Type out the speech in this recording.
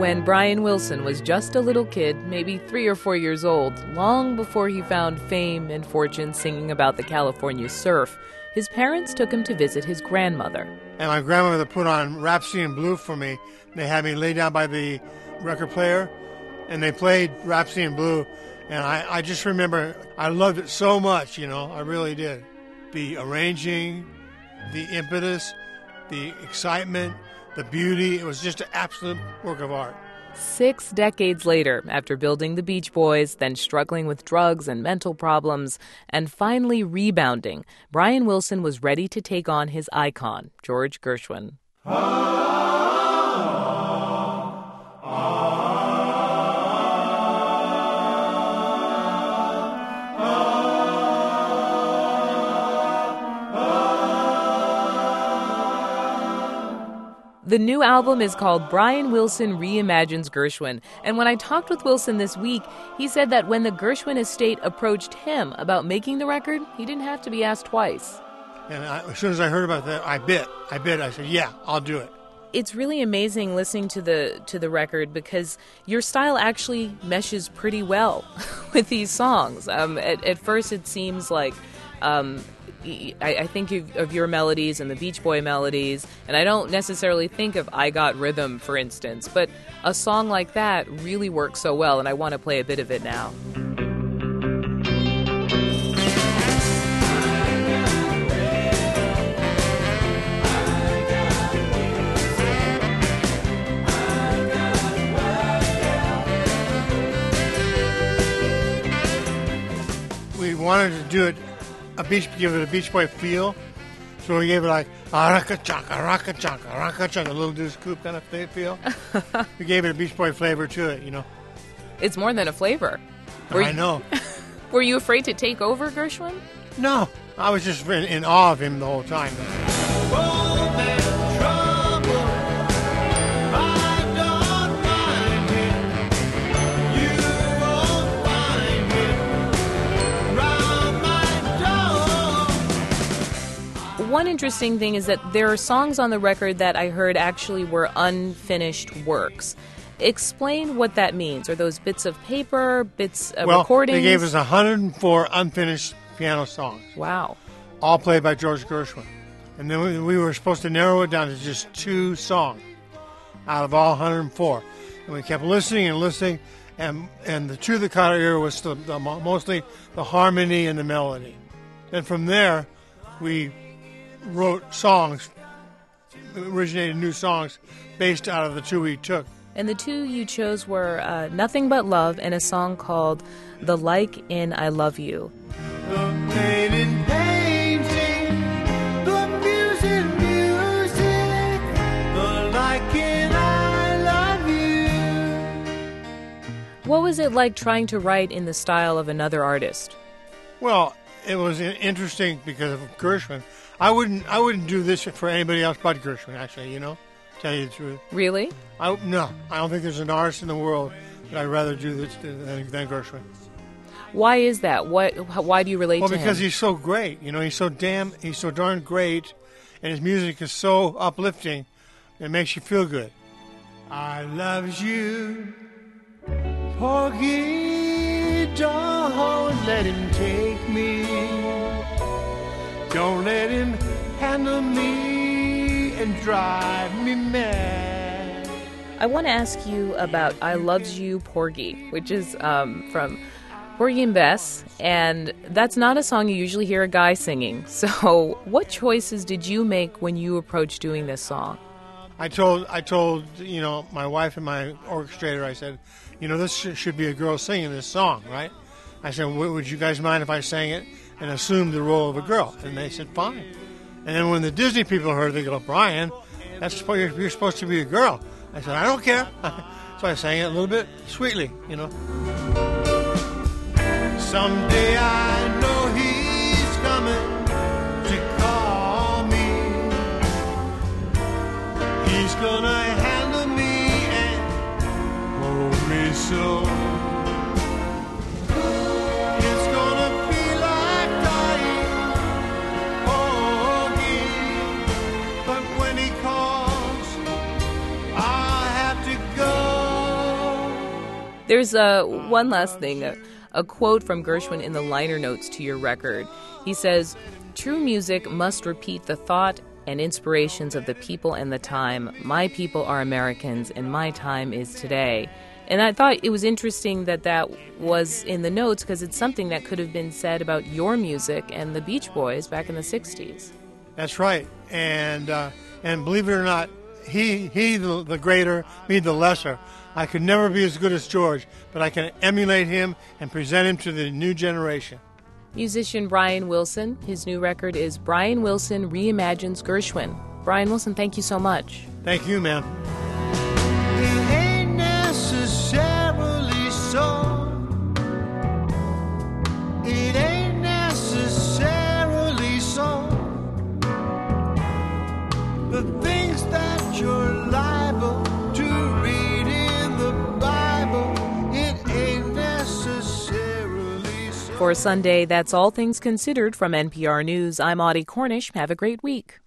when Brian Wilson was just a little kid, maybe 3 or 4 years old, long before he found fame and fortune singing about the California surf, his parents took him to visit his grandmother. And my grandmother put on Rhapsody in Blue for me. They had me lay down by the record player, and they played Rhapsody in Blue. And I just remember I loved it so much, I really did. The arranging, the impetus, the excitement, the beauty, it was just an absolute work of art. 6 decades later, after building the Beach Boys, then struggling with drugs and mental problems, and finally rebounding, Brian Wilson was ready to take on his icon, George Gershwin. The new album is called Brian Wilson Reimagines Gershwin, and when I talked with Wilson this week, he said that when the Gershwin estate approached him about making the record, he didn't have to be asked twice. And as soon as I heard about that, I bit. I said, yeah, I'll do it. It's really amazing listening to the record because your style actually meshes pretty well with these songs. At first, it seems like I think of your melodies and the Beach Boy melodies, and I don't necessarily think of I Got Rhythm, for instance, but a song like that really works so well, and I want to play a bit of it now. We wanted to do it give it a Beach Boy feel. So we gave it like a little Deuce Coupe kind of feel. We gave it a Beach Boy flavor to it, It's more than a flavor. I know. Were you afraid to take over Gershwin? No, I was just in awe of him the whole time. One interesting thing is that there are songs on the record that I heard actually were unfinished works. Explain what that means. Are those bits of paper, bits of recordings? They gave us 104 unfinished piano songs. Wow. All played by George Gershwin. And then we were supposed to narrow it down to just 2 songs out of all 104. And we kept listening and listening, and the truth that caught our ear was mostly the harmony and the melody. Then from there, we wrote songs, originated new songs based out of the 2 we took. And the 2 you chose were Nothing But Love and a song called The Like in I Love You. The pain in painting, the music, the like in I love you. What was it like trying to write in the style of another artist? Well, it was interesting because of Gershwin. I wouldn't do this for anybody else but Gershwin, actually, tell you the truth. Really? No, I don't think there's an artist in the world that I'd rather do this than Gershwin. Why is that? Why do you relate to him? Well, because he's so great. He's so darn great, and his music is so uplifting, it makes you feel good. I love you, Porgy, don't let him take me. Don't let him handle me and drive me mad. I want to ask you about I Loves You, Porgy, which is from Porgy and Bess, and that's not a song you usually hear a guy singing. So what choices did you make when you approached doing this song? I told my wife and my orchestrator, I said, this should be a girl singing this song, right? I said, would you guys mind if I sang it and assumed the role of a girl? And they said, fine. And then when the Disney people heard it, they go, Brian, you're supposed to be a girl. I said, I don't care. So I sang it a little bit sweetly, Someday I know he's coming to call me. He's gonna handle me and hold me so. When he calls, I'll have to go. There's one last thing, a quote from Gershwin in the liner notes to your record. He says, "True music must repeat the thought and inspirations of the people and the time. My people are Americans, and my time is today." And I thought it was interesting that that was in the notes because it's something that could have been said about your music and the Beach Boys back in the 60s. That's right. And believe it or not, he the greater, me the lesser. I could never be as good as George, but I can emulate him and present him to the new generation. Musician Brian Wilson. His new record is Brian Wilson Reimagines Gershwin. Brian Wilson, thank you so much. Thank you, man. It ain't necessarily so. It ain't necessarily so. The things that you're liable to read in the Bible, it ain't necessarily so. For Sunday, that's All Things Considered from NPR News. I'm Audie Cornish. Have a great week.